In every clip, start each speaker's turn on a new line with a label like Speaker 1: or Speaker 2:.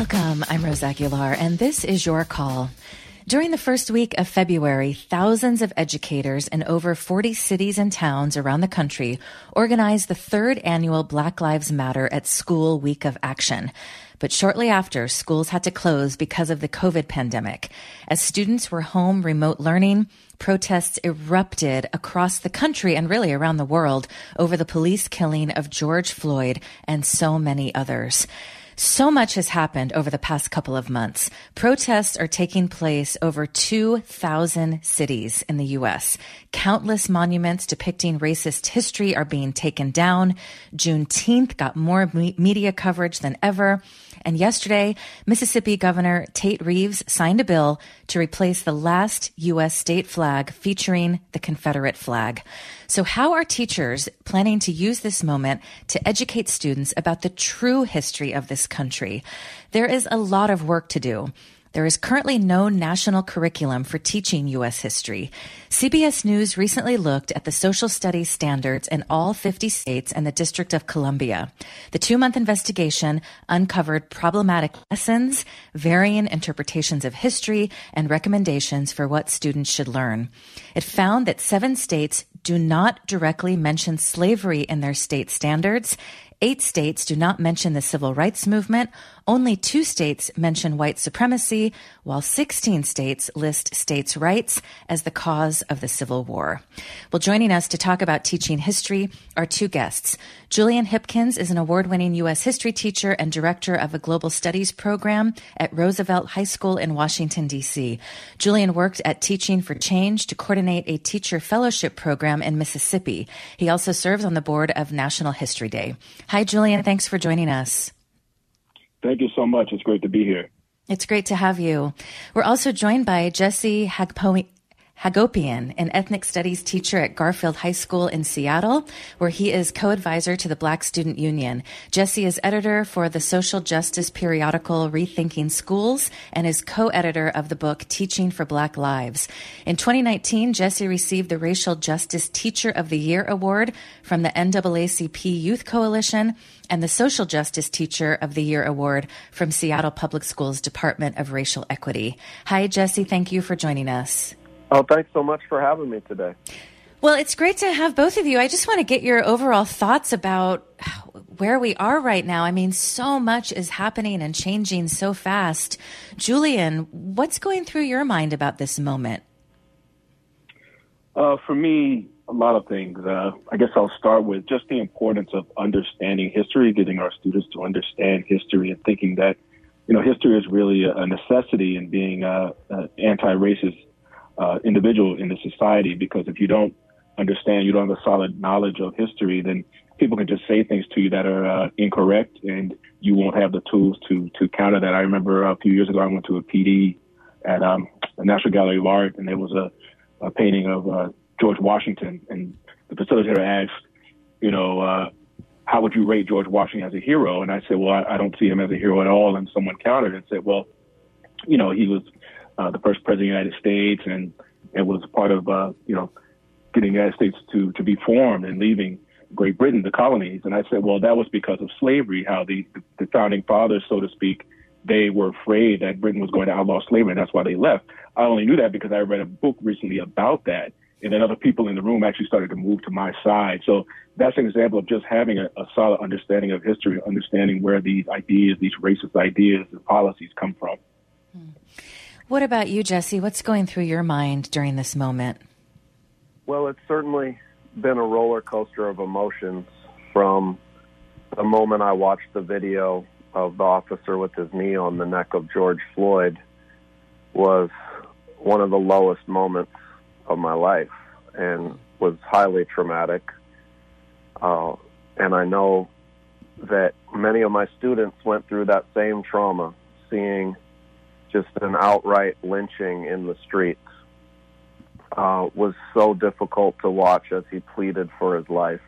Speaker 1: Welcome. I'm Rose Aguilar, and this is Your Call. During the first week of February, thousands of educators in over 40 cities and towns around the country organized the third annual Black Lives Matter at School Week of Action. But shortly after, schools had to close because of the COVID pandemic. As students were home remote learning, protests erupted across the country and really around the world over the police killing of George Floyd and so many others. So much has happened over the past couple of months. Protests are taking place over 2,000 cities in the U.S. Countless monuments depicting racist history are being taken down. Juneteenth got more media coverage than ever. And yesterday, Mississippi Governor Tate Reeves signed a bill to replace the last U.S. state flag featuring the Confederate flag. So how are teachers planning to use this moment to educate students about the true history of this country? There is a lot of work to do. There is currently no national curriculum for teaching U.S. history. CBS News recently looked at the social studies standards in all 50 states and the District of Columbia. The 2-month investigation uncovered problematic lessons, varying interpretations of history, and recommendations for what students should learn. It found that 7 states do not directly mention slavery in their state standards. 8 states do not mention the civil rights movement. Only 2 states mention white supremacy, while 16 states list states' rights as the cause of the Civil War. Well, joining us to talk about teaching history are 2 guests. Julian Hipkins is an award-winning U.S. history teacher and director of a global studies program at Roosevelt High School in Washington, D.C. Julian worked at Teaching for Change to coordinate a teacher fellowship program in Mississippi. He also serves on the board of National History Day. Hi, Julian. Thanks for joining us.
Speaker 2: Thank you so much. It's great to be here.
Speaker 1: It's great to have you. We're also joined by Jesse Hagopian, an ethnic studies teacher at Garfield High School in Seattle, where he is co-advisor to the Black Student Union. Jesse is editor for the social justice periodical Rethinking Schools and is co-editor of the book Teaching for Black Lives. In 2019, Jesse received the Racial Justice Teacher of the Year Award from the NAACP Youth Coalition and the Social Justice Teacher of the Year Award from Seattle Public Schools Department of Racial Equity. Hi, Jesse. Thank you for joining us.
Speaker 3: Oh, thanks so much for having me today.
Speaker 1: Well, it's great to have both of you. I just want to get your overall thoughts about where we are right now. I mean, so much is happening and changing so fast. Julian, what's going through your mind about this moment?
Speaker 2: For me, a lot of things. I guess I'll start with just the importance of understanding history, getting our students to understand history and thinking that, history is really a necessity in being an anti-racist individual in the society, because if you don't understand, you don't have a solid knowledge of history, then people can just say things to you that are incorrect, and you won't have the tools to counter that. I remember a few years ago, I went to a PD at the National Gallery of Art, and there was a painting of George Washington, and the facilitator asked, how would you rate George Washington as a hero? And I said, well, I don't see him as a hero at all. And someone countered and said, well, he was the first president of the United States, and it was part of, getting the United States to be formed and leaving Great Britain, the colonies. And I said, well, that was because of slavery, how the founding fathers, so to speak, they were afraid that Britain was going to outlaw slavery, and that's why they left. I only knew that because I read a book recently about that, and then other people in the room actually started to move to my side. So that's an example of just having a solid understanding of history, understanding where these ideas, these racist ideas and policies come from.
Speaker 1: What about you, Jesse? What's going through your mind during this moment?
Speaker 3: Well, it's certainly been a roller coaster of emotions from the moment I watched the video of the officer with his knee on the neck of George Floyd. Was one of the lowest moments of my life and was highly traumatic. And I know that many of my students went through that same trauma, seeing just an outright lynching in the streets. Was so difficult to watch as he pleaded for his life.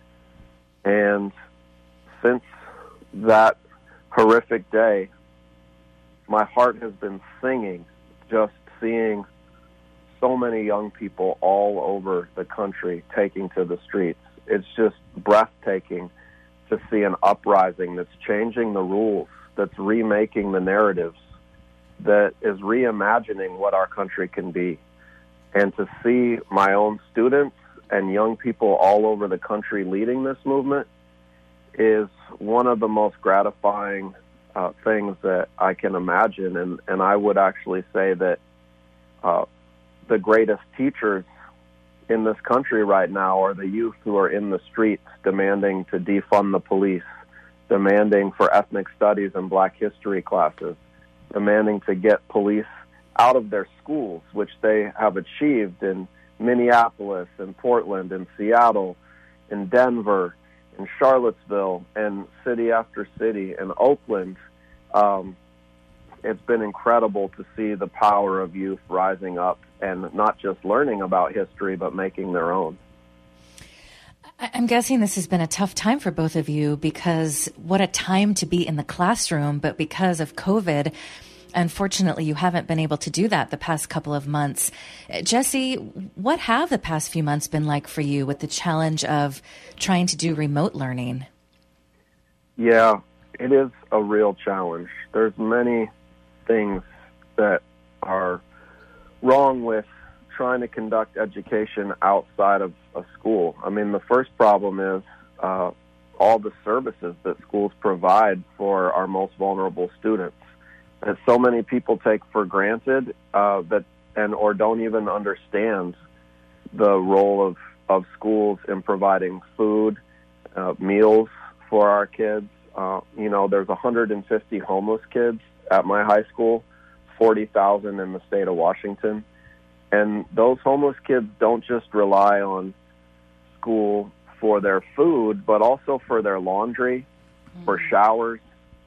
Speaker 3: And since that horrific day, my heart has been singing just seeing so many young people all over the country taking to the streets. It's just breathtaking to see an uprising that's changing the rules that's remaking the narratives, that is reimagining what our country can be. And to see my own students and young people all over the country leading this movement is one of the most gratifying things that I can imagine. And I would actually say that the greatest teachers in this country right now are the youth who are in the streets demanding to defund the police, demanding for ethnic studies and black history classes, demanding to get police out of their schools, which they have achieved in Minneapolis and Portland and Seattle and Denver and Charlottesville and city after city and Oakland. It's been incredible to see the power of youth rising up and not just learning about history, but making their own.
Speaker 1: I'm guessing this has been a tough time for both of you, because what a time to be in the classroom, but because of COVID, unfortunately, you haven't been able to do that the past couple of months. Jesse, what have the past few months been like for you with the challenge of trying to do remote learning?
Speaker 3: Yeah, it is a real challenge. There's many things that are wrong with trying to conduct education outside of a school. I mean, the first problem is all the services that schools provide for our most vulnerable students, that so many people take for granted or don't even understand the role of schools in providing food, meals for our kids. There's 150 homeless kids at my high school, 40,000 in the state of Washington. And those homeless kids don't just rely on school for their food, but also for their laundry, for showers,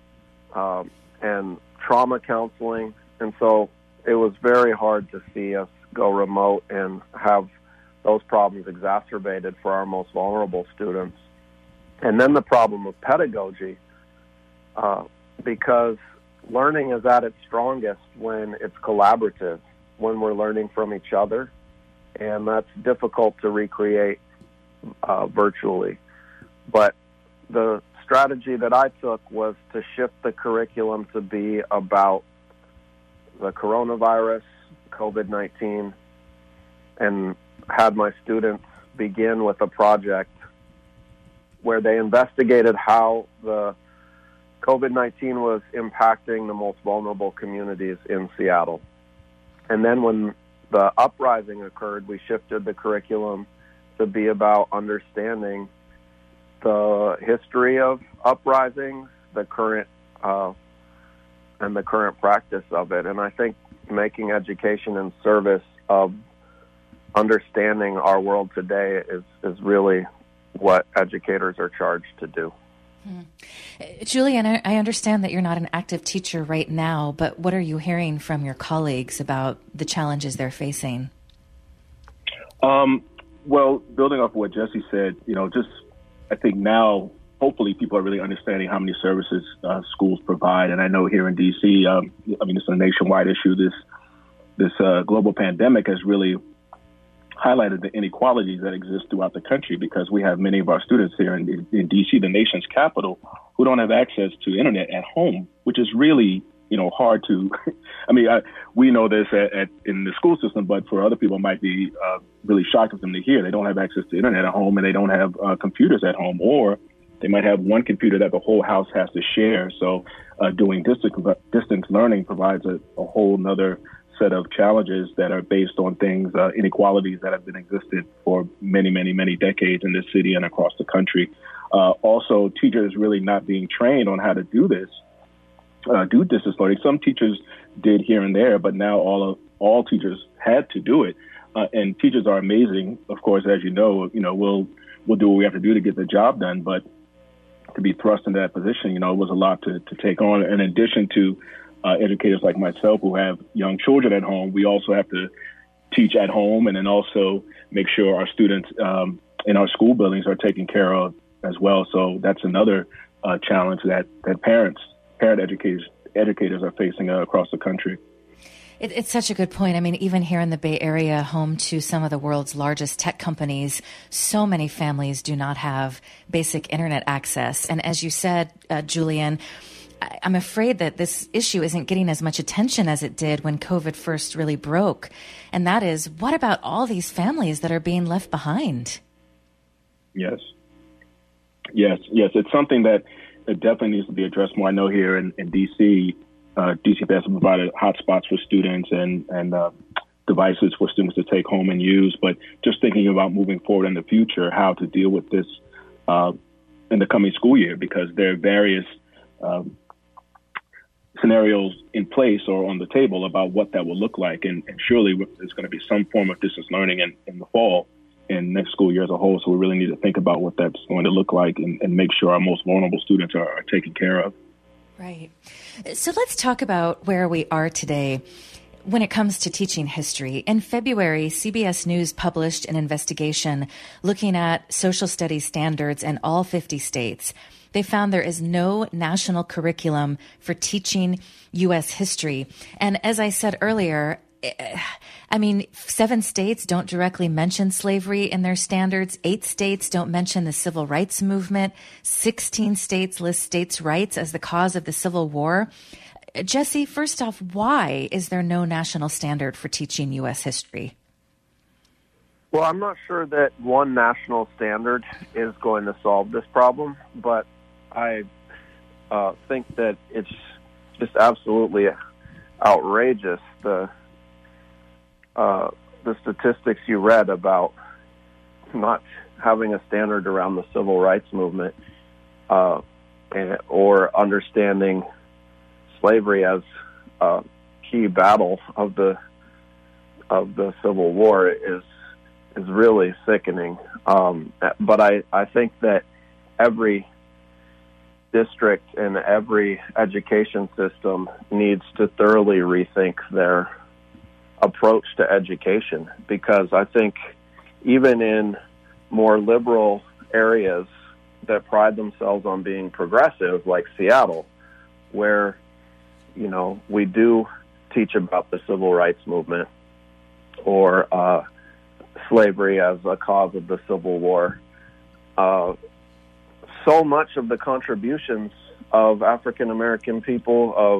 Speaker 3: and trauma counseling. And so it was very hard to see us go remote and have those problems exacerbated for our most vulnerable students. And then the problem of pedagogy, because learning is at its strongest when it's collaborative, when we're learning from each other, and that's difficult to recreate virtually. But the strategy that I took was to shift the curriculum to be about the coronavirus, COVID-19, and had my students begin with a project where they investigated how the COVID-19 was impacting the most vulnerable communities in Seattle. And then when the uprising occurred, we shifted the curriculum to be about understanding the history of uprisings, the current practice of it. And I think making education in service of understanding our world today is really what educators are charged to do.
Speaker 1: Julian, I understand that you're not an active teacher right now, but what are you hearing from your colleagues about the challenges they're facing?
Speaker 2: Well, building off what Jesse said, I think now, hopefully, people are really understanding how many services schools provide. And I know here in D.C., it's a nationwide issue. This global pandemic has really highlighted the inequalities that exist throughout the country, because we have many of our students here in D.C., the nation's capital, who don't have access to internet at home, which is really, hard to. We know this in the school system, but for other people, it might be really shocking for them to hear. They don't have access to internet at home, and they don't have computers at home, or they might have one computer that the whole house has to share. So doing distance learning provides a whole nother set of challenges that are based on things, inequalities that have been existed for many, many, many decades in this city and across the country. Also, teachers really not being trained on how to do this, do distance learning. Some teachers did here and there, but now all teachers had to do it. And teachers are amazing, of course, as you know. We'll do what we have to do to get the job done, but to be thrust into that position, it was a lot to take on. In addition to educators like myself who have young children at home, we also have to teach at home and then also make sure our students in our school buildings are taken care of as well. So that's another challenge that parent educators are facing across the country.
Speaker 1: It's such a good point. Even here in the Bay Area, home to some of the world's largest tech companies, so many families do not have basic internet access. And as you said, Julian, I'm afraid that this issue isn't getting as much attention as it did when COVID first really broke. And that is, what about all these families that are being left behind?
Speaker 2: Yes. It's something that definitely needs to be addressed more. I know here in D.C., DCPS has provided hotspots for students and devices for students to take home and use. But just thinking about moving forward in the future, how to deal with this in the coming school year, because there are various scenarios in place or on the table about what that will look like. And surely there's going to be some form of distance learning in the fall and next school year as a whole. So we really need to think about what that's going to look like and make sure our most vulnerable students are taken care of.
Speaker 1: Right. So let's talk about where we are today when it comes to teaching history. In February, CBS News published an investigation looking at social studies standards in all 50 states. They found there is no national curriculum for teaching U.S. history. And as I said earlier, 7 states don't directly mention slavery in their standards. 8 states don't mention the civil rights movement. 16 states list states' rights as the cause of the Civil War. Jesse, first off, why is there no national standard for teaching U.S. history?
Speaker 3: Well, I'm not sure that one national standard is going to solve this problem, but I think that it's just absolutely outrageous, the statistics you read about not having a standard around the civil rights movement or understanding slavery as a key battle of the Civil War is really sickening. But I think that every district and every education system needs to thoroughly rethink their approach to education, because I think even in more liberal areas that pride themselves on being progressive, like Seattle, where we do teach about the civil rights movement or slavery as a cause of the Civil War. So much of the contributions of African American people,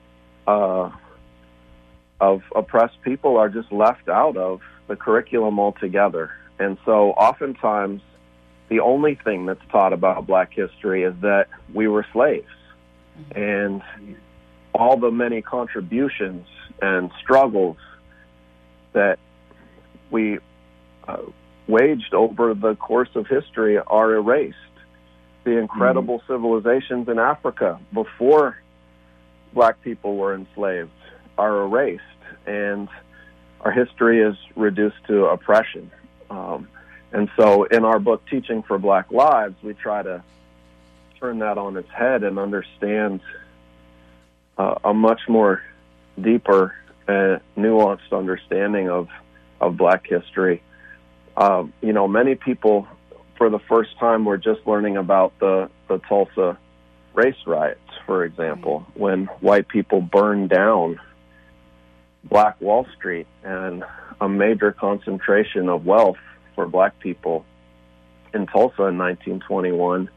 Speaker 3: of oppressed people, are just left out of the curriculum altogether. And so oftentimes the only thing that's taught about Black history is that we were slaves. And all the many contributions and struggles that we waged over the course of history are erased. The incredible civilizations in Africa before Black people were enslaved are erased, and our history is reduced to oppression. And so in our book, Teaching for Black Lives, we try to turn that on its head and understand a much more deeper and nuanced understanding of Black history. Many people, for the first time, were just learning about the Tulsa race riots, for example, when white people burned down Black Wall Street and a major concentration of wealth for Black people in Tulsa in 1921.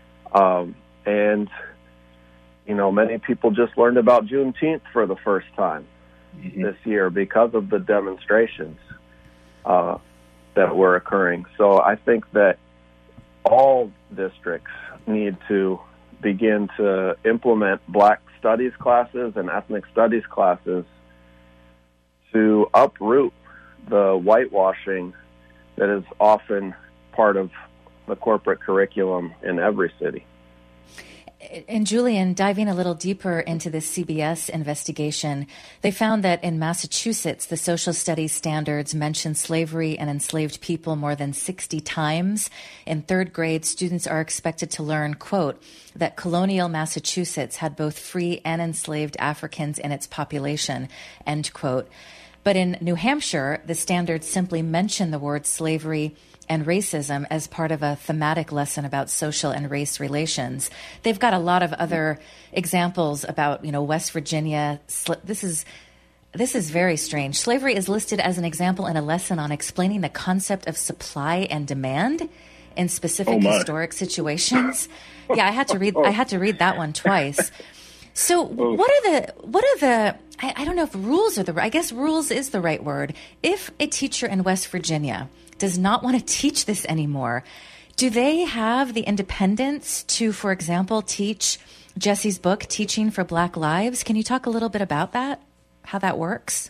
Speaker 3: Many people just learned about Juneteenth for the first time this year because of the demonstrations that were occurring. So I think that all districts need to begin to implement Black studies classes and ethnic studies classes to uproot the whitewashing that is often part of the corporate curriculum in every city.
Speaker 1: And Julian, diving a little deeper into this CBS investigation, they found that in Massachusetts, the social studies standards mention slavery and enslaved people more than 60 times. In 3rd grade, students are expected to learn, quote, that colonial Massachusetts had both free and enslaved Africans in its population, end quote. But in New Hampshire, the standards simply mention the word slavery and racism as part of a thematic lesson about social and race relations. They've got a lot of other examples about, West Virginia. This is very strange. Slavery is listed as an example in a lesson on explaining the concept of supply and demand in specific historic situations. Yeah, I had to read that one twice. So what are the I don't know if rules are I guess rules is the right word. If a teacher in West Virginia does not want to teach this anymore, do they have the independence to, for example, teach Jesse's book, Teaching for Black Lives? Can you talk a little bit about that, how that works?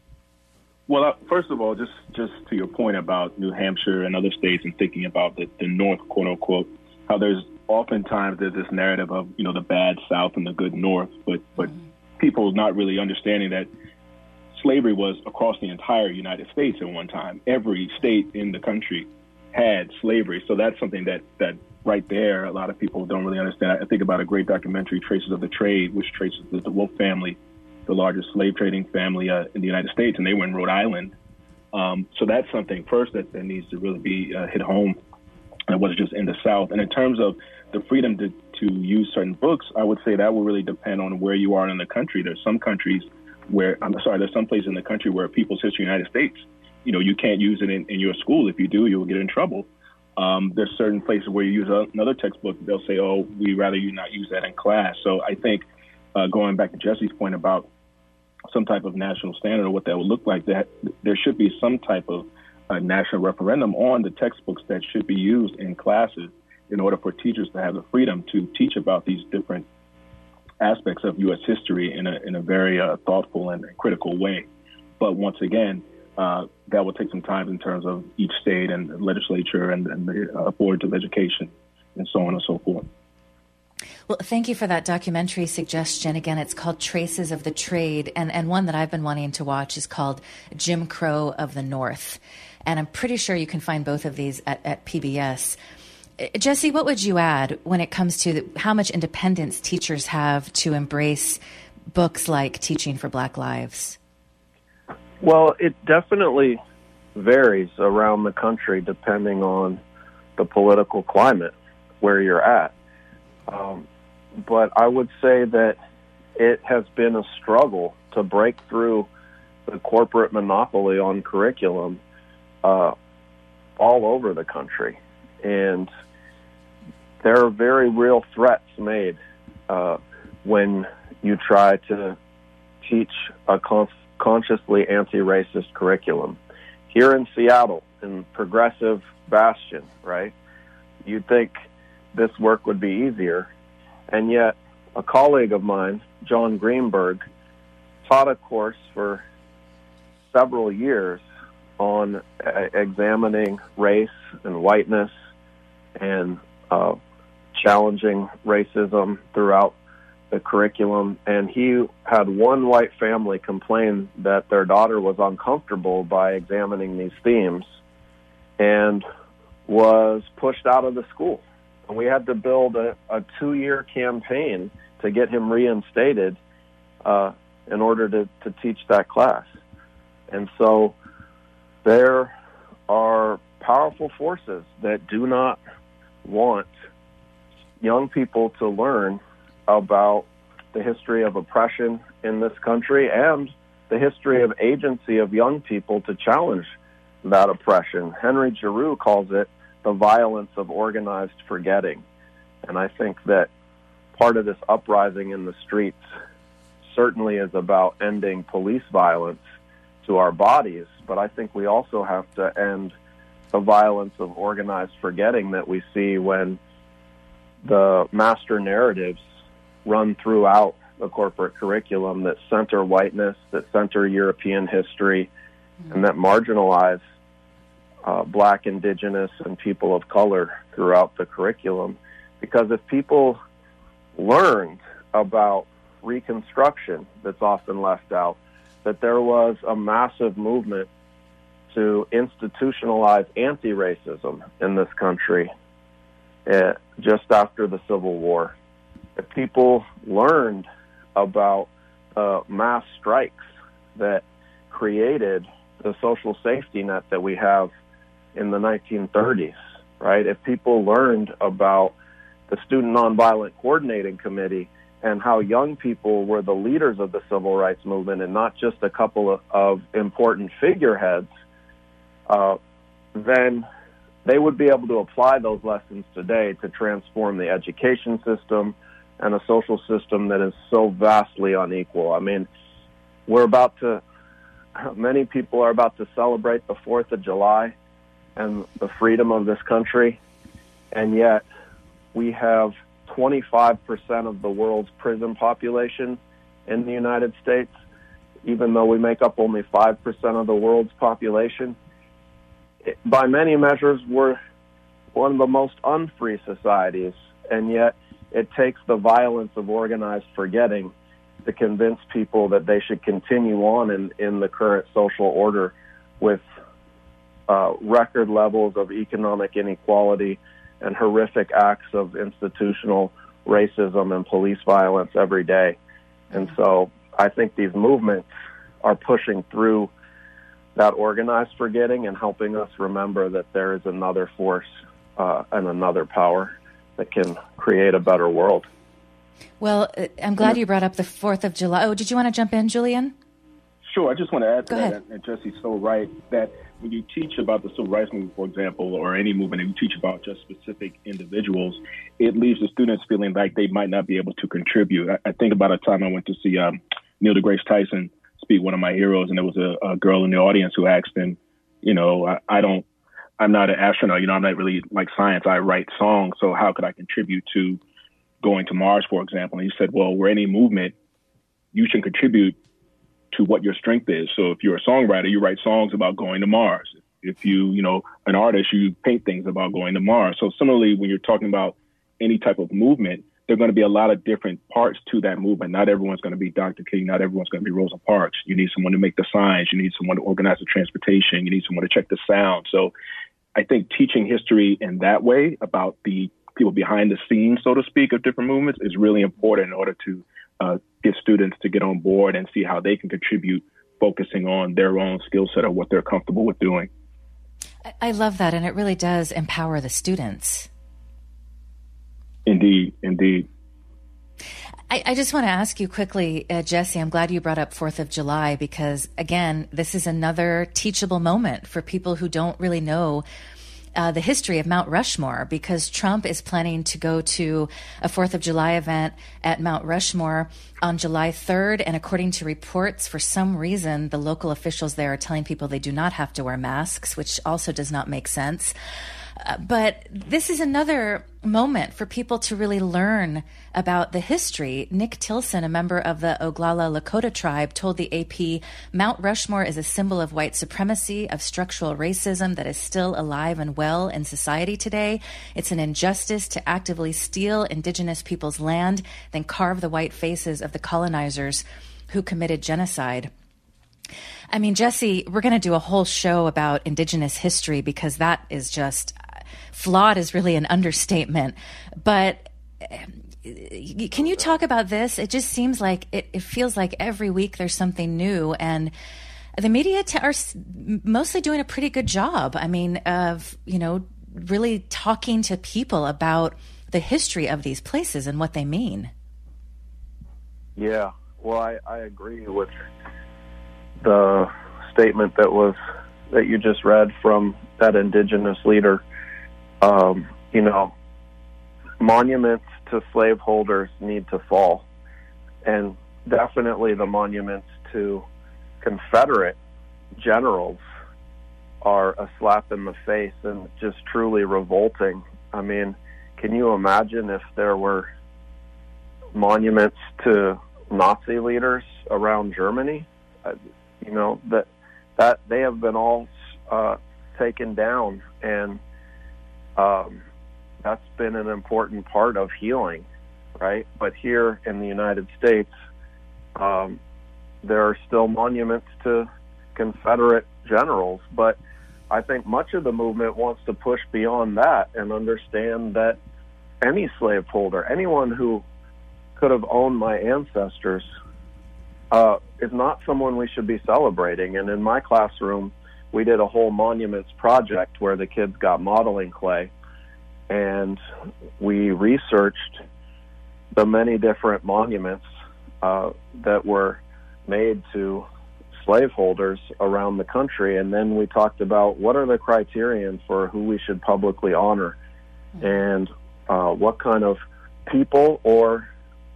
Speaker 2: Well, first of all, just to your point about New Hampshire and other states and thinking about the North, quote unquote, how there's this narrative of, the bad South and the good North, but people not really understanding that slavery was across the entire United States at one time. Every state in the country had slavery. So that's something that right there, a lot of people don't really understand. I think about a great documentary, Traces of the Trade, which traces the Wolf family, the largest slave trading family in the United States, and they were in Rhode Island. So that's something first that needs to really be hit home. And it wasn't just in the South. And in terms of the freedom to use certain books, I would say that will really depend on where you are in the country. There's some countries there's some places in the country where People's History of the United States, you can't use it in your school. If you do, you'll get in trouble. There's certain places where you use another textbook, they'll say, oh, we'd rather you not use that in class. So I think going back to Jesse's point about some type of national standard or what that would look like, that there should be some type of national referendum on the textbooks that should be used in classes in order for teachers to have the freedom to teach about these different aspects of U.S. history in a very thoughtful and critical way. But once again, that will take some time in terms of each state and the legislature and the boards of education and so on and so forth.
Speaker 1: Well, thank you for that documentary suggestion. Again, it's called Traces of the Trade, and one that I've been wanting to watch is called Jim Crow of the North. And I'm pretty sure you can find both of these at PBS. Jesse, what would you add when it comes to how much independence teachers have to embrace books like Teaching for Black Lives?
Speaker 3: Well, it definitely varies around the country depending on the political climate where you're at. But I would say that it has been a struggle to break through the corporate monopoly on curriculum all over the country. And there are very real threats made when you try to teach a consciously anti-racist curriculum. Here in Seattle, in progressive bastion, right, you'd think this work would be easier. And yet a colleague of mine, John Greenberg, taught a course for several years on examining race and whiteness and challenging racism throughout the curriculum. And he had one white family complain that their daughter was uncomfortable by examining these themes and was pushed out of the school. And we had to build a 2-year campaign to get him reinstated in order to teach that class. And so there are powerful forces that do not want young people to learn about the history of oppression in this country and the history of agency of young people to challenge that oppression. Henry Giroux calls it the violence of organized forgetting. And I think that part of this uprising in the streets certainly is about ending police violence to our bodies, but I think we also have to end the violence of organized forgetting that we see when the master narratives run throughout the corporate curriculum that center whiteness, that center European history, and that marginalize Black, Indigenous, and people of color throughout the curriculum. Because if people learned about Reconstruction, that's often left out, that there was a massive movement to institutionalize anti-racism in this country just after the Civil War. If people learned about mass strikes that created the social safety net that we have in the 1930s, right? If people learned about the Student Nonviolent Coordinating Committee and how young people were the leaders of the civil rights movement and not just a couple of important figureheads, then they would be able to apply those lessons today to transform the education system, and a social system that is so vastly unequal. I mean, many people are about to celebrate the 4th of July and the freedom of this country, and yet we have 25% of the world's prison population in the United States, even though we make up only 5% of the world's population. By many measures, we're one of the most unfree societies, and yet it takes the violence of organized forgetting to convince people that they should continue on in the current social order with record levels of economic inequality and horrific acts of institutional racism and police violence every day. And so I think these movements are pushing through that organized forgetting and helping us remember that there is another force and another power that can create a better world.
Speaker 1: Well, I'm glad you brought up the 4th of July. Oh, did you want to jump in, Julian?
Speaker 2: Sure. I just want to add to
Speaker 1: Go
Speaker 2: that,
Speaker 1: ahead.
Speaker 2: and Jesse's so right, that when you teach about the civil rights movement, for example, or any movement, and you teach about just specific individuals, it leaves the students feeling like they might not be able to contribute. I think about a time I went to see Neil deGrasse Tyson speak, one of my heroes, and there was a girl in the audience who asked him, I'm not an astronaut, I'm not really like science. I write songs, so how could I contribute to going to Mars, for example? And he said, well, we're any movement, you should contribute to what your strength is. So if you're a songwriter, you write songs about going to Mars. If you, an artist, you paint things about going to Mars. So similarly, when you're talking about any type of movement, there are going to be a lot of different parts to that movement. Not everyone's going to be Dr. King. Not everyone's going to be Rosa Parks. You need someone to make the signs. You need someone to organize the transportation. You need someone to check the sound. So I think teaching history in that way about the people behind the scenes, so to speak, of different movements is really important in order to get students to get on board and see how they can contribute, focusing on their own skill set or what they're comfortable with doing.
Speaker 1: I love that, and it really does empower the students.
Speaker 2: Indeed, indeed.
Speaker 1: I just want to ask you quickly, Jesse, I'm glad you brought up 4th of July because, again, this is another teachable moment for people who don't really know the history of Mount Rushmore, because Trump is planning to go to a 4th of July event at Mount Rushmore on July 3rd. And according to reports, for some reason, the local officials there are telling people they do not have to wear masks, which also does not make sense. But this is another moment for people to really learn about the history. Nick Tilson, a member of the Oglala Lakota tribe, told the AP, Mount Rushmore is a symbol of white supremacy, of structural racism that is still alive and well in society today. It's an injustice to actively steal indigenous people's land, then carve the white faces of the colonizers who committed genocide. I mean, Jesse, we're going to do a whole show about indigenous history because that is just flawed is really an understatement. But can you talk about this? It just seems like it feels like every week there's something new, and the media are mostly doing a pretty good job. I mean, of, really talking to people about the history of these places and what they mean.
Speaker 3: Yeah, well, I agree with the statement that you just read from that indigenous leader. Monuments to slaveholders need to fall, and definitely the monuments to Confederate generals are a slap in the face and just truly revolting. I mean, can you imagine if there were monuments to Nazi leaders around Germany? That they have been all taken down, and that's been an important part of healing, right? But here in the United States, there are still monuments to Confederate generals, but I think much of the movement wants to push beyond that and understand that any slaveholder, anyone who could have owned my ancestors, is not someone we should be celebrating. And in my classroom, we did a whole monuments project where the kids got modeling clay, and we researched the many different monuments that were made to slaveholders around the country. And then we talked about what are the criterion for who we should publicly honor, and what kind of people or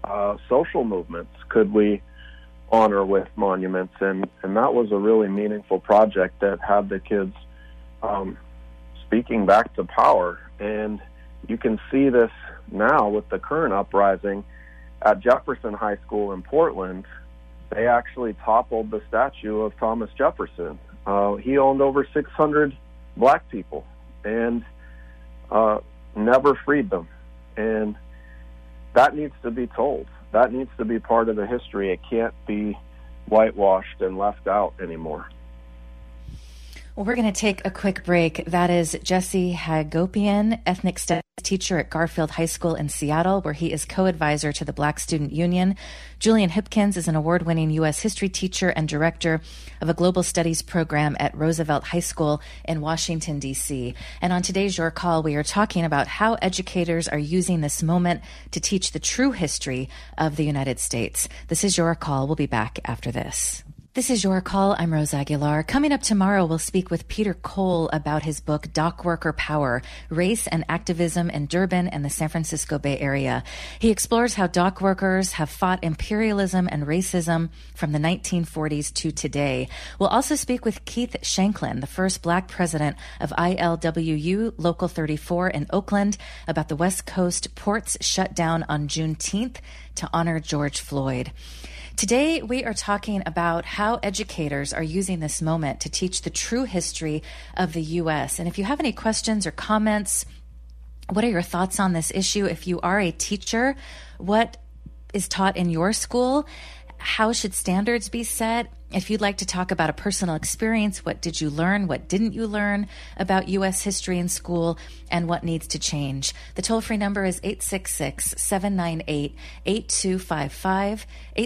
Speaker 3: social movements could we honor with monuments? And that was a really meaningful project that had the kids speaking back to power. And you can see this now with the current uprising at Jefferson High School in Portland. They actually toppled the statue of Thomas Jefferson. He owned over 600 black people and never freed them. And that needs to be told. That needs to be part of the history. It can't be whitewashed and left out anymore.
Speaker 1: Well, we're going to take a quick break. That is Jesse Hagopian, ethnic studies teacher at Garfield High School in Seattle, where he is co-advisor to the Black Student Union. Julian Hipkins is an award-winning U.S. history teacher and director of a global studies program at Roosevelt High School in Washington, D.C. And on today's Your Call, we are talking about how educators are using this moment to teach the true history of the United States. This is Your Call. We'll be back after this. This is Your Call. I'm Rose Aguilar. Coming up tomorrow, we'll speak with Peter Cole about his book, Dock Worker Power, Race and Activism in Durban and the San Francisco Bay Area. He explores how dock workers have fought imperialism and racism from the 1940s to today. We'll also speak with Keith Shanklin, the first Black president of ILWU Local 34 in Oakland, about the West Coast ports shut down on Juneteenth to honor George Floyd. Today, we are talking about how educators are using this moment to teach the true history of the U.S. And if you have any questions or comments, what are your thoughts on this issue? If you are a teacher, what is taught in your school? How should standards be set? If you'd like to talk about a personal experience, what did you learn? What didn't you learn about U.S. history in school, and what needs to change? The toll-free number is 866-798-8255,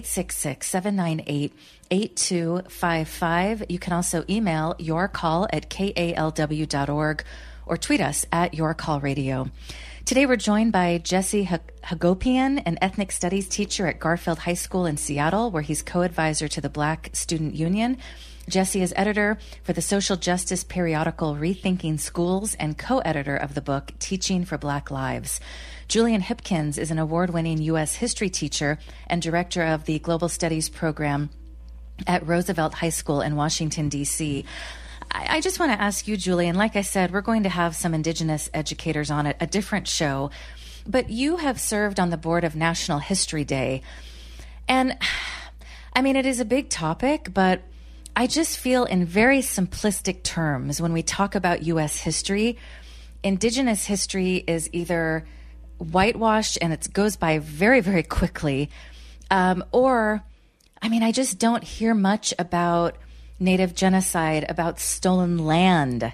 Speaker 1: 866-798-8255. You can also email yourcall@kalw.org or tweet us at YourCallRadio. Today, we're joined by Jesse Hagopian, an ethnic studies teacher at Garfield High School in Seattle, where he's co-advisor to the Black Student Union. Jesse is editor for the social justice periodical Rethinking Schools and co-editor of the book Teaching for Black Lives. Julian Hipkins is an award-winning U.S. history teacher and director of the Global Studies program at Roosevelt High School in Washington, D.C. I just want to ask you, Julian, like I said, we're going to have some Indigenous educators on a different show, but you have served on the board of National History Day. And I mean, it is a big topic, but I just feel in very simplistic terms, when we talk about U.S. history, Indigenous history is either whitewashed and it goes by very, very quickly, or, I mean, I just don't hear much about Native genocide, about stolen land.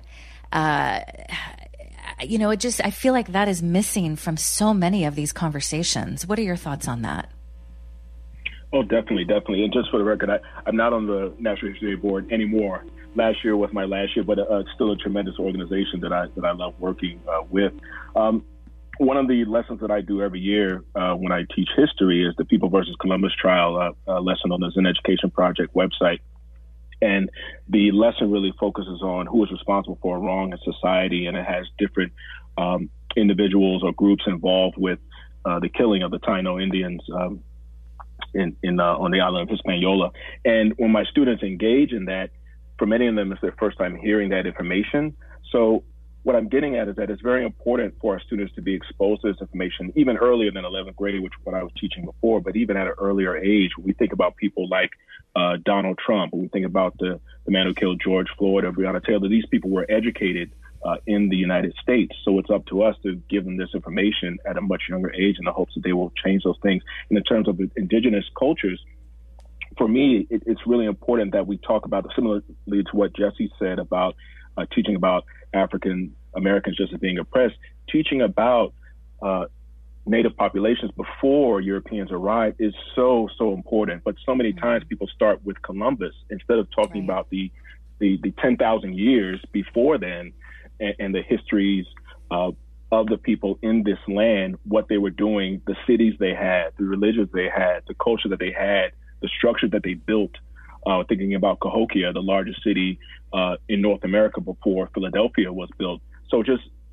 Speaker 1: I feel like that is missing from so many of these conversations. What are your thoughts on that?
Speaker 2: Oh, definitely. And just for the record, I'm not on the National History Board anymore. Last year was my last year, but it's still a tremendous organization that I love working with. One of the lessons that I do every year when I teach history is the People versus Columbus trial lesson on the Zen Education Project website. And the lesson really focuses on who is responsible for a wrong in society, and it has different individuals or groups involved with the killing of the Taino Indians on the island of Hispaniola. And when my students engage in that, for many of them, it's their first time hearing that information. So what I'm getting at is that it's very important for our students to be exposed to this information, even earlier than 11th grade, which is what I was teaching before, but even at an earlier age. We think about people like Donald Trump, we think about the man who killed George Floyd or Breonna Taylor. These people were educated in the United States. So it's up to us to give them this information at a much younger age in the hopes that they will change those things. And in terms of indigenous cultures, for me, it's really important that we talk about, similarly to what Jesse said about teaching about African Americans just as being oppressed, teaching about Native populations before Europeans arrived is so important. But so many times people start with Columbus instead of talking about the 10,000 years before then and the histories of the people in this land, what they were doing, the cities they had, the religions they had, the culture that they had, the structure that they built. Thinking about Cahokia, the largest city in North America before Philadelphia was built. So just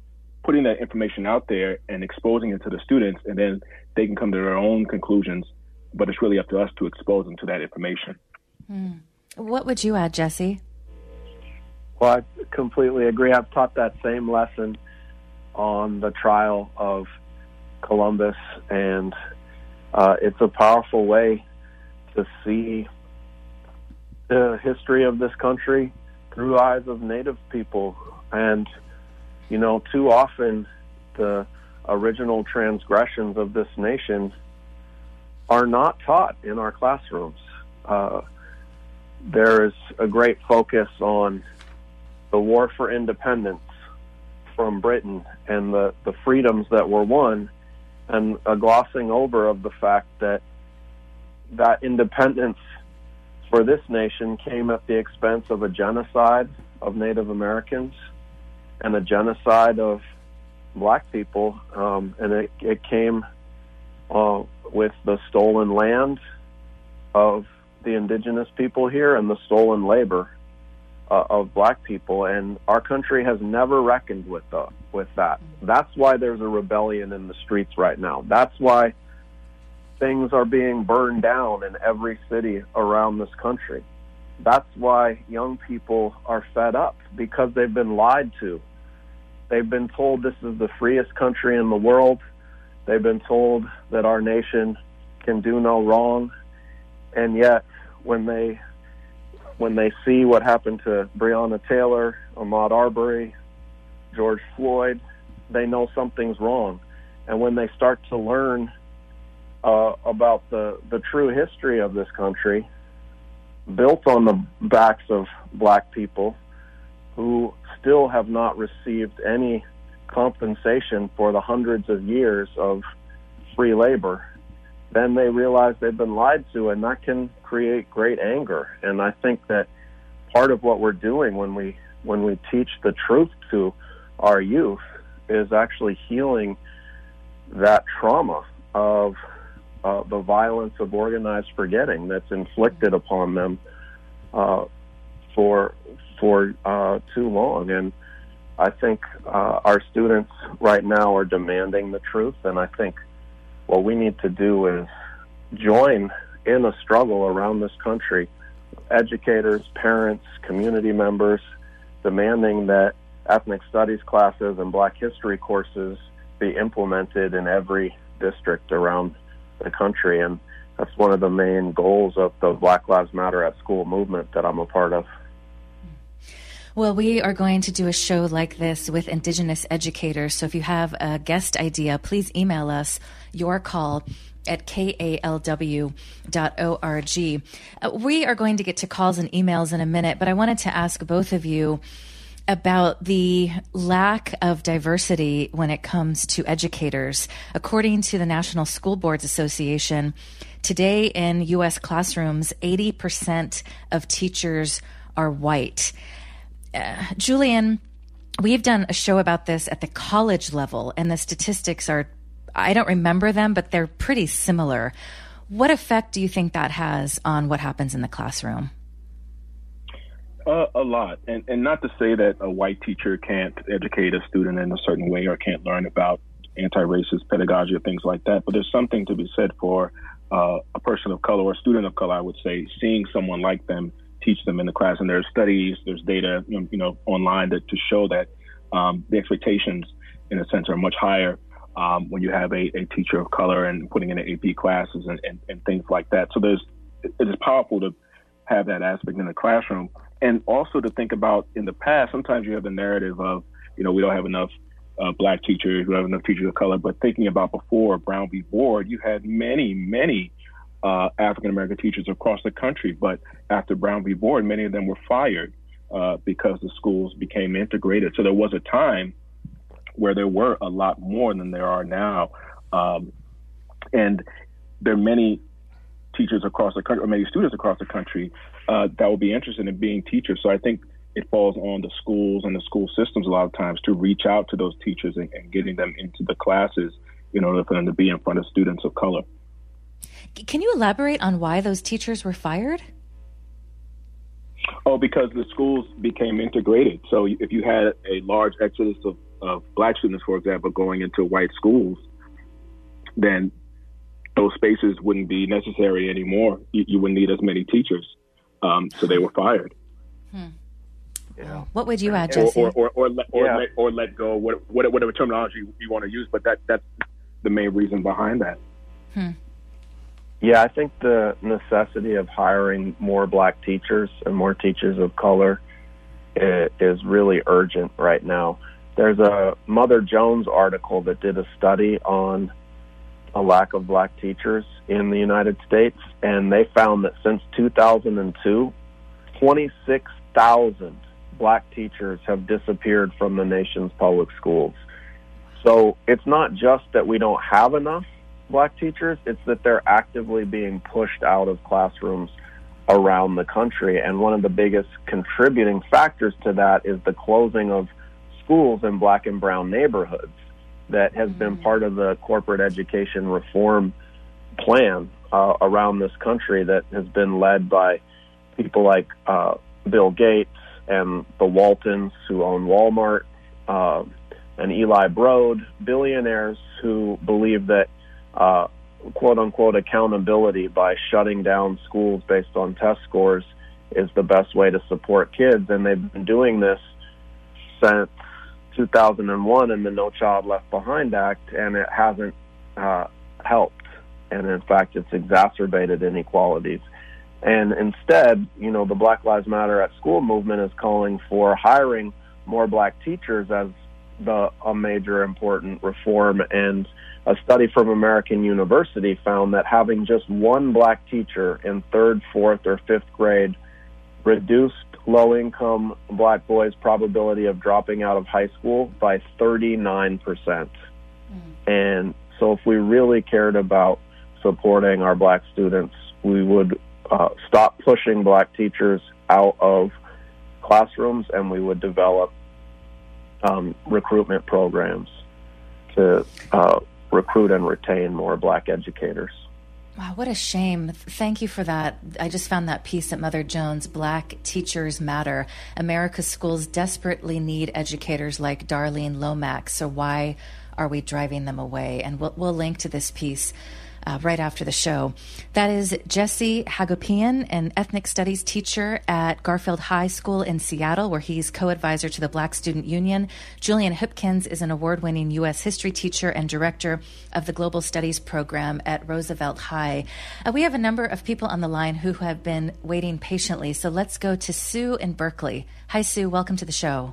Speaker 2: putting that information out there and exposing it to the students, and then they can come to their own conclusions. But it's really up to us to expose them to that information.
Speaker 1: What would you add, Jesse?
Speaker 3: Well, I completely agree. I've taught that same lesson on the trial of Columbus, and it's a powerful way to see the history of this country through eyes of Native people. And, you know, too often the original transgressions of this nation are not taught in our classrooms. There is a great focus on the war for independence from Britain and the freedoms that were won, and a glossing over of the fact that independence for this nation came at the expense of a genocide of Native Americans and a genocide of black people, and it came with the stolen land of the indigenous people here and the stolen labor of black people, and our country has never reckoned with that. That's why there's a rebellion in the streets right now. That's why things are being burned down in every city around this country. That's why young people are fed up, because they've been lied to. They've been told this is the freest country in the world. They've been told that our nation can do no wrong, and yet when they see what happened to Breonna Taylor, Ahmaud Arbery, George Floyd, they know something's wrong. And when they start to learn about the true history of this country, built on the backs of black people who still have not received any compensation for the hundreds of years of free labor, then they realize they've been lied to, and that can create great anger. And I think that part of what we're doing when we teach the truth to our youth is actually healing that trauma of the violence of organized forgetting that's inflicted upon them for too long. And I think our students right now are demanding the truth, and I think what we need to do is join in a struggle around this country, educators, parents, community members, demanding that ethnic studies classes and black history courses be implemented in every district around the country. And that's one of the main goals of the Black Lives Matter at School movement that I'm a part of.
Speaker 1: Well, we are going to do a show like this with Indigenous educators. So if you have a guest idea, please email us your call at kalw.org. We are going to get to calls and emails in a minute, but I wanted to ask both of you about the lack of diversity when it comes to educators. According to the National School Boards Association, today in U.S. classrooms, 80% of teachers are white. Julian, we've done a show about this at the college level, and the statistics are, I don't remember them, but they're pretty similar. What effect do you think that has on what happens in the classroom?
Speaker 2: A lot. And not to say that a white teacher can't educate a student in a certain way or can't learn about anti-racist pedagogy or things like that, but there's something to be said for a person of color or a student of color, I would say, seeing someone like them teach them in the class. And there's studies, there's data, online to show that the expectations, in a sense, are much higher when you have a teacher of color and putting in AP classes and things like that. So it is powerful to have that aspect in the classroom. And also to think about in the past, sometimes you have the narrative of, we don't have enough black teachers, we don't have enough teachers of color. But thinking about before Brown v. Board, you had many African-American teachers across the country. But after Brown v. Board, many of them were fired because the schools became integrated. So there was a time where there were a lot more than there are now. And there are many teachers across the country, or many students across the country that will be interested in being teachers. So I think it falls on the schools and the school systems a lot of times to reach out to those teachers and getting them into the classes in order for them to be in front of students of color.
Speaker 1: Can you elaborate on why those teachers were fired?
Speaker 2: Oh, because the schools became integrated. So if you had a large exodus of of black students, for example, going into white schools, then those spaces wouldn't be necessary anymore. You wouldn't need as many teachers. So they were fired.
Speaker 3: Yeah.
Speaker 1: What would you add, Jesse?
Speaker 2: Or let go, whatever terminology you want to use, but that's the main reason behind that.
Speaker 3: Yeah, I think the necessity of hiring more black teachers and more teachers of color is really urgent right now. There's a Mother Jones article that did a study on a lack of black teachers in the United States, and they found that since 2002, 26,000 black teachers have disappeared from the nation's public schools. So it's not just that we don't have enough black teachers, it's that they're actively being pushed out of classrooms around the country. And one of the biggest contributing factors to that is the closing of schools in black and brown neighborhoods that has been part of the corporate education reform plan around this country that has been led by people like Bill Gates and the Waltons, who own Walmart, and Eli Broad, billionaires who believe that quote-unquote accountability by shutting down schools based on test scores is the best way to support kids. And they've been doing this since 2001 in the No Child Left Behind Act, and it hasn't helped. And in fact, it's exacerbated inequalities. And instead, the Black Lives Matter at School movement is calling for hiring more black teachers as a major important reform. And a study from American University found that having just one black teacher in 3rd, 4th, or 5th grade reduced low-income black boys' probability of dropping out of high school by 39%. And so if we really cared about supporting our black students, we would stop pushing black teachers out of classrooms, and we would develop recruitment programs to recruit and retain more black educators.
Speaker 1: Wow, what a shame. Thank you for that. I just found that piece at Mother Jones, Black Teachers Matter. America's schools desperately need educators like Darlene Lomax, so why are we driving them away? And we'll link to this piece right after the show. That is Jesse Hagopian, an ethnic studies teacher at Garfield High School in Seattle, where he's co-advisor to the Black Student Union. Julian Hipkins is an award-winning U.S. history teacher and director of the Global Studies program at Roosevelt High. We have a number of people on the line who have been waiting patiently, so let's go to Sue in Berkeley. Hi, Sue. Welcome to the show.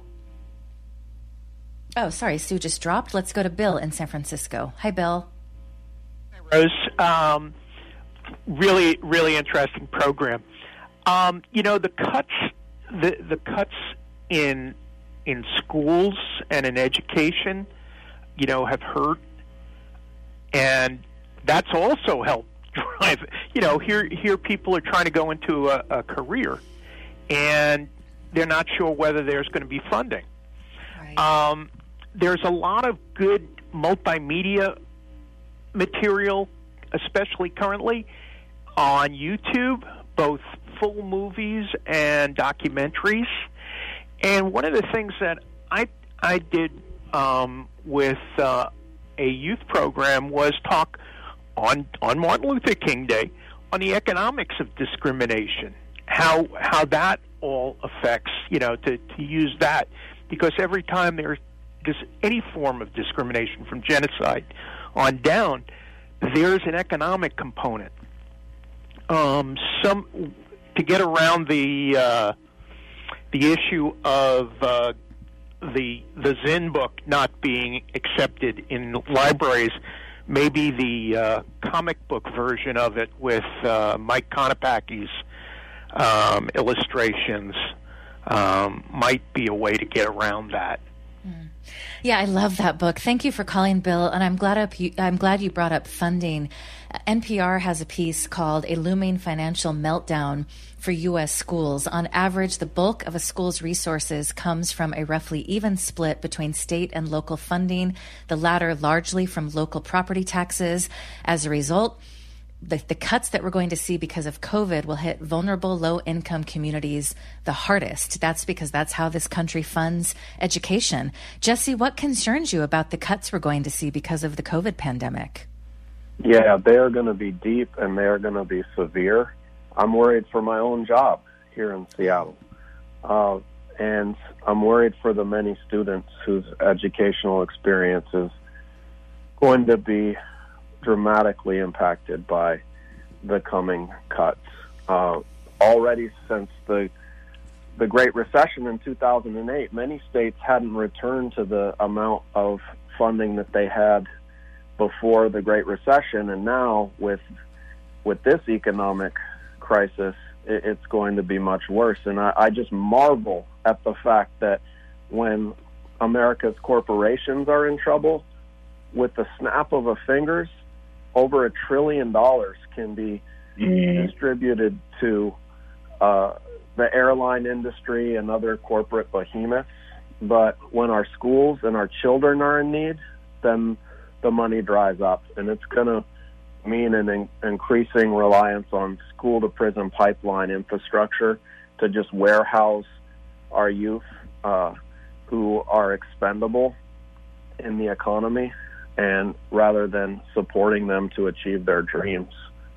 Speaker 1: Oh, sorry, Sue just dropped. Let's go to Bill in San Francisco. Hi, Bill.
Speaker 4: Rose, really, really interesting program. The cuts in schools and in education, have hurt, and that's also helped drive. Here people are trying to go into a career, and they're not sure whether there's going to be funding. Right. There's a lot of good multimedia material, especially currently on YouTube, both full movies and documentaries. And one of the things that I did with a youth program was talk on Martin Luther King Day on the economics of discrimination, how that all affects, to use that, because every time there's any form of discrimination from genocide on down, there's an economic component. To get around the issue of the Zinn book not being accepted in libraries, maybe the comic book version of it with Mike Konopacki's illustrations might be a way to get around that.
Speaker 1: Yeah, I love that book. Thank you for calling, Bill. And I'm glad you brought up funding. NPR has a piece called A Looming Financial Meltdown for U.S. Schools. On average, the bulk of a school's resources comes from a roughly even split between state and local funding, the latter largely from local property taxes. As a result, the cuts that we're going to see because of COVID will hit vulnerable, low-income communities the hardest. That's because that's how this country funds education. Jesse, what concerns you about the cuts we're going to see because of the COVID pandemic?
Speaker 3: Yeah, they are going to be deep and they are going to be severe. I'm worried for my own job here in Seattle. And I'm worried for the many students whose educational experience is going to be dramatically impacted by the coming cuts. Already since the Great Recession in 2008, many states hadn't returned to the amount of funding that they had before the Great Recession, and now with this economic crisis, it's going to be much worse. And I just marvel at the fact that when America's corporations are in trouble, with the snap of a fingers, over $1 trillion can be distributed to the airline industry and other corporate behemoths. But when our schools and our children are in need, then the money dries up, and it's going to mean an increasing reliance on school-to-prison pipeline infrastructure to just warehouse our youth who are expendable in the economy, and rather than supporting them to achieve their dreams.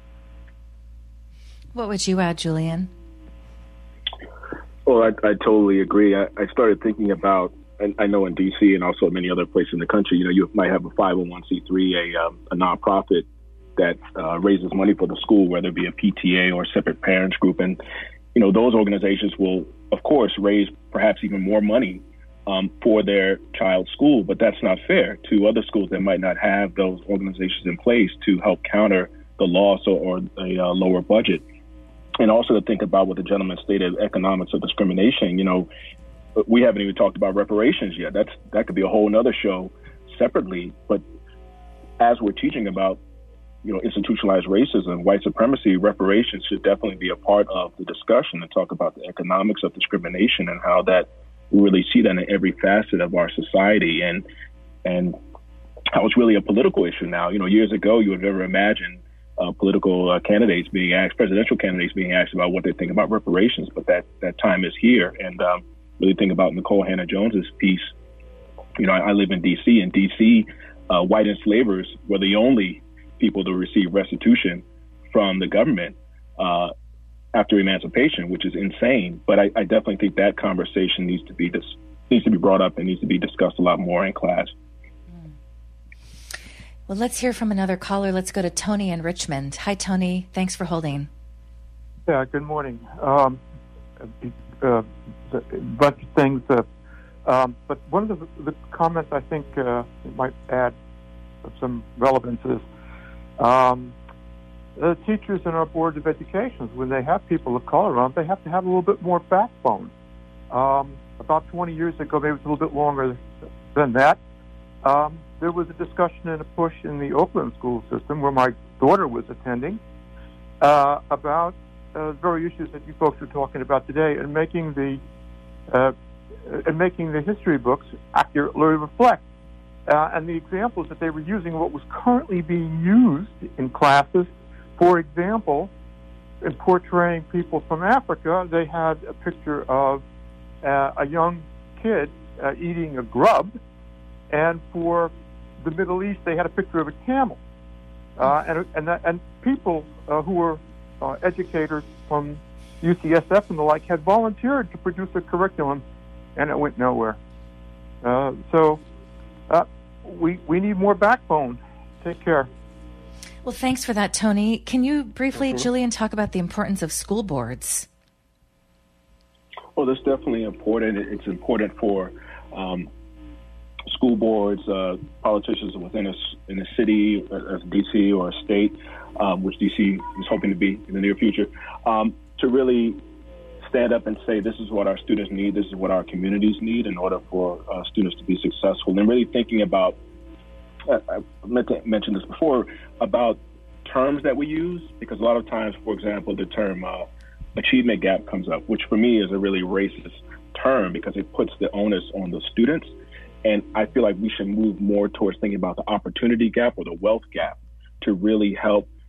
Speaker 1: What would you add, Julian?
Speaker 2: Well, I totally agree. I started thinking about, and I know in D.C. and also many other places in the country, you might have a 501c3, a nonprofit that raises money for the school, whether it be a PTA or a separate parents group. And, those organizations will, of course, raise perhaps even more money for their child's school. But that's not fair to other schools that might not have those organizations in place to help counter the loss or a lower budget. And also to think about what the gentleman stated, economics of discrimination. We haven't even talked about reparations yet. That could be a whole other show separately. But as we're teaching about, institutionalized racism, white supremacy, reparations should definitely be a part of the discussion and talk about the economics of discrimination and how that we really see that in every facet of our society and how it's really a political issue now. Years ago, you would never imagine political candidates being asked, presidential candidates being asked about what they think about reparations, but that time is here. And really think about Nicole Hannah-Jones's piece. I live in D.C., and D.C. White enslavers were the only people to receive restitution from the government after emancipation, which is insane. But I definitely think that conversation needs to be brought up and needs to be discussed a lot more in class.
Speaker 1: Well, let's hear from another caller. Let's go to Tony in Richmond. Hi, Tony. Thanks for holding.
Speaker 5: Yeah, good morning. A bunch of things. But one of the comments I think might add some relevance is the teachers in our boards of education, when they have people of color on, they have to have a little bit more backbone. About 20 years ago, maybe it's a little bit longer than that, there was a discussion and a push in the Oakland school system, where my daughter was attending, about the very issues that you folks are talking about today, and making the history books accurately reflect. And the examples that they were using, what was currently being used in classes, for example, in portraying people from Africa, they had a picture of a young kid eating a grub, and for the Middle East, they had a picture of a camel. And people who were educators from UCSF and the like had volunteered to produce a curriculum, and it went nowhere. So we need more backbone. Take care.
Speaker 1: Well, thanks for that, Tony. Can you briefly, Julian, talk about the importance of school boards?
Speaker 2: Well, that's definitely important. It's important for school boards, politicians within in a city, as D.C. or a state, which D.C. is hoping to be in the near future, to really stand up and say, this is what our students need, this is what our communities need in order for students to be successful. And really thinking about, I meant to mention this before, about terms that we use, because a lot of times, for example, the term achievement gap comes up, which for me is a really racist term because it puts the onus on the students. And I feel like we should move more towards thinking about the opportunity gap or the wealth gap to really help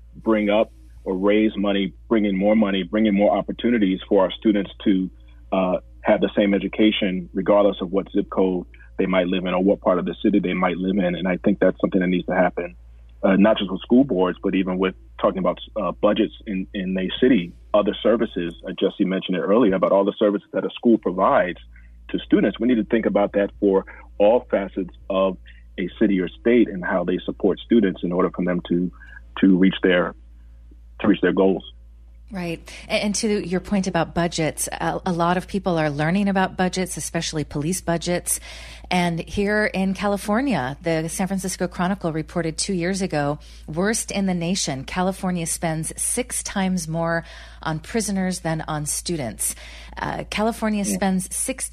Speaker 2: bring up or raise money, bring in more money, bring in more opportunities for our students to have the same education, regardless of what zip code they might live in or what part of the city they might live in. And I think that's something that needs to happen, not just with school boards, but even with talking about budgets in a city, other services. Jesse mentioned it earlier about all the services that a school provides to students. We need to think about that for all facets of a city or state and how they support students in order for them to reach their goals.
Speaker 1: Right. And to your point about budgets, a lot of people are learning about budgets, especially police budgets. And here in California, the San Francisco Chronicle reported 2 years ago, worst in the nation, California spends 6 times more on prisoners than on students. California spends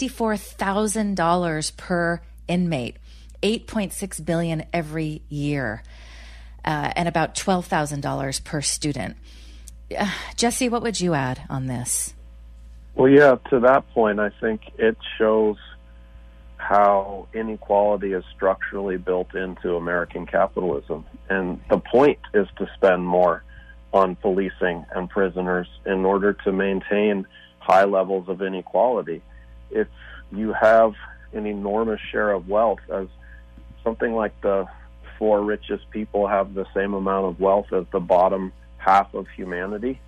Speaker 1: $64,000 per inmate, $8.6 billion every year, and about $12,000 per student. Jesse, what would you add on this?
Speaker 3: Well, yeah, to that point, I think it shows how inequality is structurally built into American capitalism. And the point is to spend more on policing and prisoners in order to maintain high levels of inequality. If you have an enormous share of wealth, as something like the 4 richest people have the same amount of wealth as the bottom half of humanity,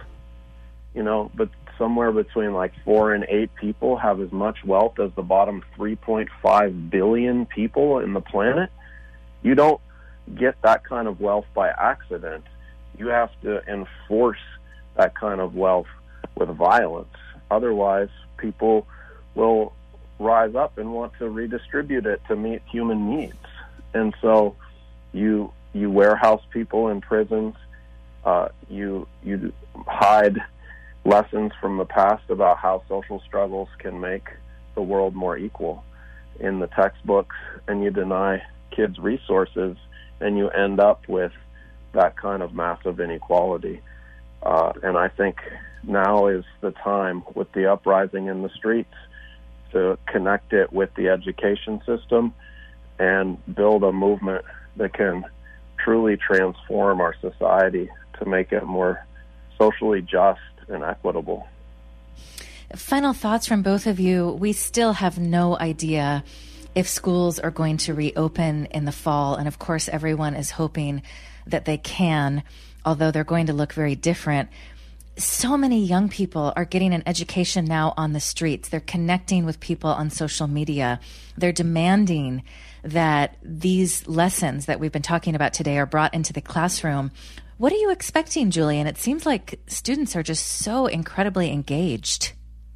Speaker 3: but somewhere between like 4 and 8 people have as much wealth as the bottom 3.5 billion people in the planet. You don't get that kind of wealth by accident. You have to enforce that kind of wealth with violence. Otherwise, people will rise up and want to redistribute it to meet human needs. And so you warehouse people in prisons. You hide lessons from the past about how social struggles can make the world more equal in the textbooks, and you deny kids resources, and you end up with that kind of massive inequality. And I think now is the time, with the uprising in the streets, to connect it with the education system and build a movement that can truly transform our society to make it more socially just and equitable.
Speaker 1: Final thoughts from both of you. We still have no idea if schools are going to reopen in the fall. And of course, everyone is hoping that they can, although they're going to look very different. So many young people are getting an education now on the streets. They're connecting with people on social media. They're demanding that these lessons that we've been talking about today are brought into the classroom. What are you expecting, Julian? It seems like students are just so incredibly engaged.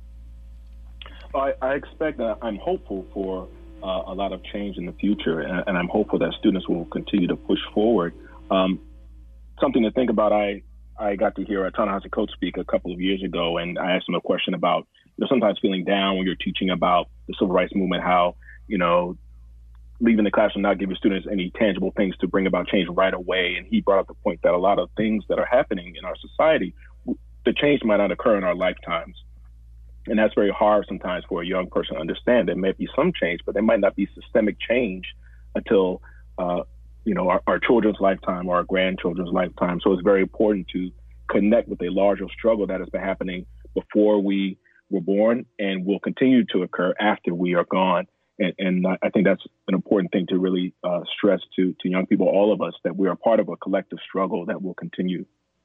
Speaker 2: I expect that. I'm hopeful for a lot of change in the future, and I'm hopeful that students will continue to push forward. Something to think about, I got to hear a Ta-Nehisi Coates speak a couple of years ago, and I asked him a question about sometimes feeling down when you're teaching about the civil rights movement, how, leaving the classroom not giving students any tangible things to bring about change right away. And he brought up the point that a lot of things that are happening in our society, the change might not occur in our lifetimes. And that's very hard sometimes for a young person to understand. There may be some change, but there might not be systemic change until, our children's lifetime or our grandchildren's lifetime. So it's very important to connect with a larger struggle that has been happening before we were born and will continue to occur after we are gone. And I think that's an important thing to really stress to young people, all of us, that we are part of a collective struggle that will continue.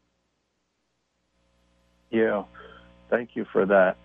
Speaker 3: Yeah, thank you for that.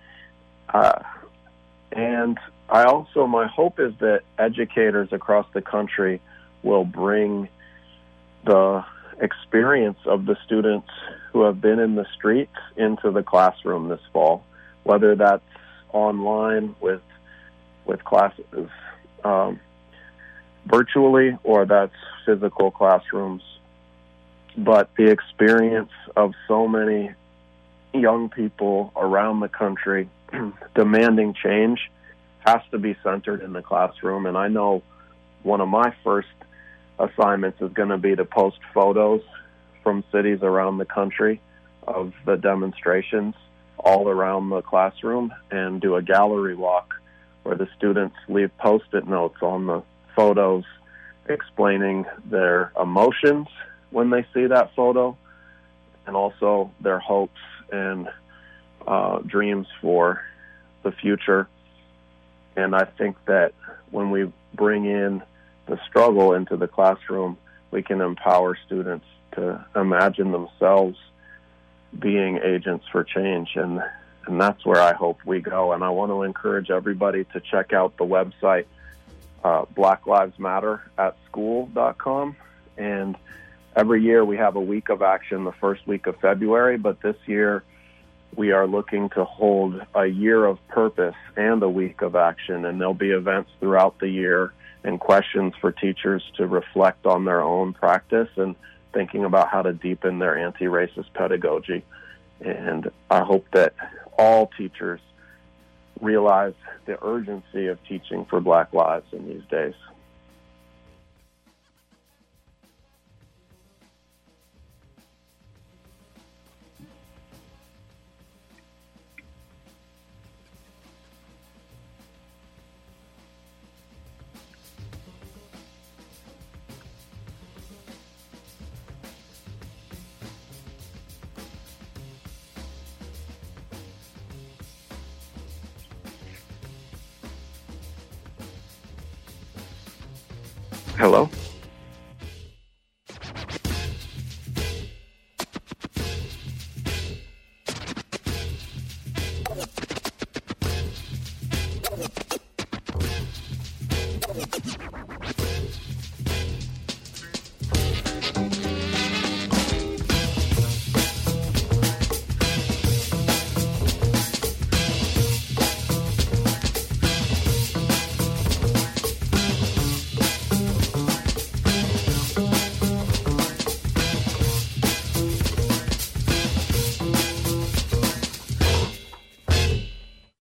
Speaker 3: And my hope is that educators across the country will bring the experience of the students who have been in the streets into the classroom this fall, whether that's online with classes virtually, or that's physical classrooms. But the experience of so many young people around the country demanding change has to be centered in the classroom. And I know one of my first assignments is going to be to post photos from cities around the country of the demonstrations all around the classroom and do a gallery walk where the students leave Post-it notes on the photos explaining their emotions when they see that photo, and also their hopes and dreams for the future. And I think that when we bring in the struggle into the classroom, we can empower students to imagine themselves being agents for change. And that's where I hope we go. And I want to encourage everybody to check out the website, blacklivesmatteratschool.com. And every year we have a week of action the first week of February, but this year we are looking to hold a year of purpose and a week of action, and there'll be events throughout the year and questions for teachers to reflect on their own practice and thinking about how to deepen their anti-racist pedagogy. And I hope that all teachers realize the urgency of teaching for Black lives in these days. Hello?